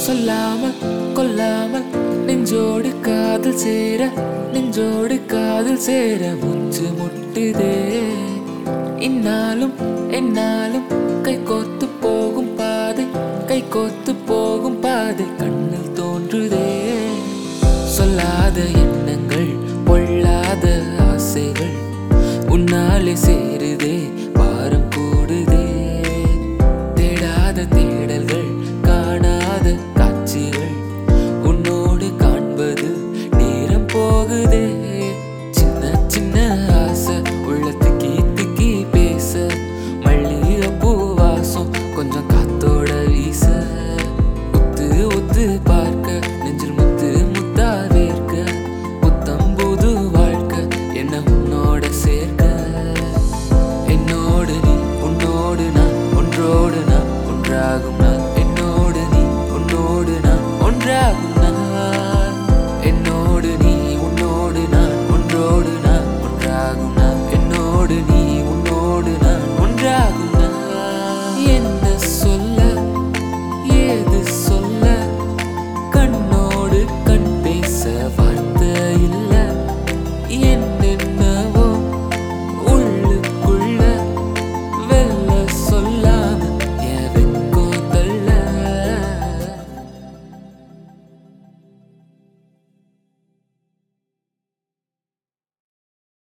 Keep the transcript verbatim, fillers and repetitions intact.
சொல்லாமல் கொல்லாமல் நெஞ்சோடு காதல் சேர நெஞ்சோடு காதல் சேர மூச்சு முட்டுதே. இன்னாலும் என்னாலும் கை கோர்த்து போகும் பாதை கை கோர்த்து போகும் பாதை கண்ணில் தோன்றுதே. சொல்லாத எண்ணங்கள் பொல்லாத ஆசைகள் உன்னாலே சேரு